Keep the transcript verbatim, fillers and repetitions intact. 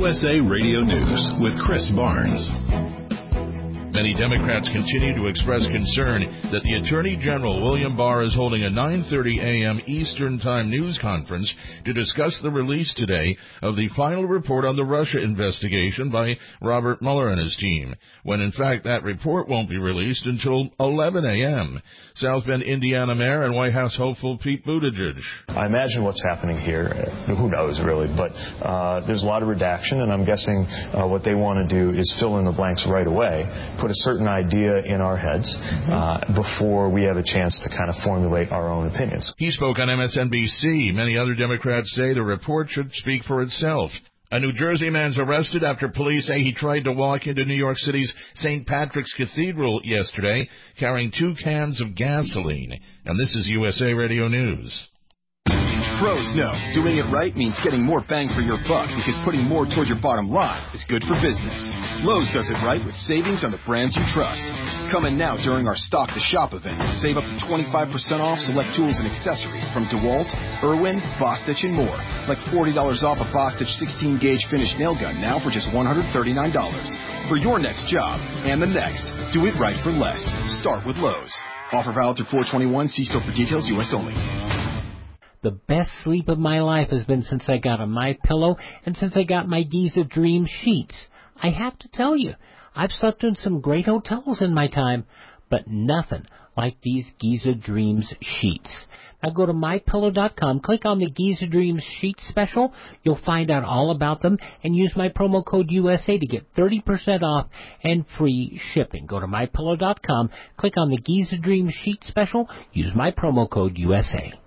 U S A Radio News with Chris Barnes. Many Democrats continue to express concern that the Attorney General, William Barr, is holding a nine thirty a.m. Eastern Time news conference to discuss the release today of the final report on the Russia investigation by Robert Mueller and his team, when in fact that report won't be released until eleven a.m. South Bend, Indiana Mayor and White House hopeful Pete Buttigieg. I imagine what's happening here, who knows really, but uh, there's a lot of redaction, and I'm guessing uh, what they want to do is fill in the blanks right away, put a certain idea in our heads uh, before we have a chance to kind of formulate our own opinions. He spoke on M S N B C. Many other Democrats say the report should speak for itself. A New Jersey man's arrested after police say he tried to walk into New York City's Saint Patrick's Cathedral yesterday carrying two cans of gasoline. And this is U S A Radio News. Pros know doing it right means getting more bang for your buck, because putting more toward your bottom line is good for business. Lowe's does it right with savings on the brands you trust. Come in now during our Stock to Shop event and save up to twenty-five percent off select tools and accessories from DeWalt, Irwin, Bostitch, and more. Like forty dollars off a Bostitch sixteen gauge finished nail gun now for just one hundred thirty-nine dollars. For your next job and the next, do it right for less. Start with Lowe's. Offer valid through four twenty-one. See store for details. U S only. The best sleep of my life has been since I got a MyPillow and since I got my Giza Dream sheets. I have to tell you, I've slept in some great hotels in my time, but nothing like these Giza Dreams sheets. Now go to my pillow dot com, click on the Giza Dreams sheet special. You'll find out all about them and use my promo code U S A to get thirty percent off and free shipping. Go to my pillow dot com, click on the Giza Dreams sheet special, use my promo code U S A.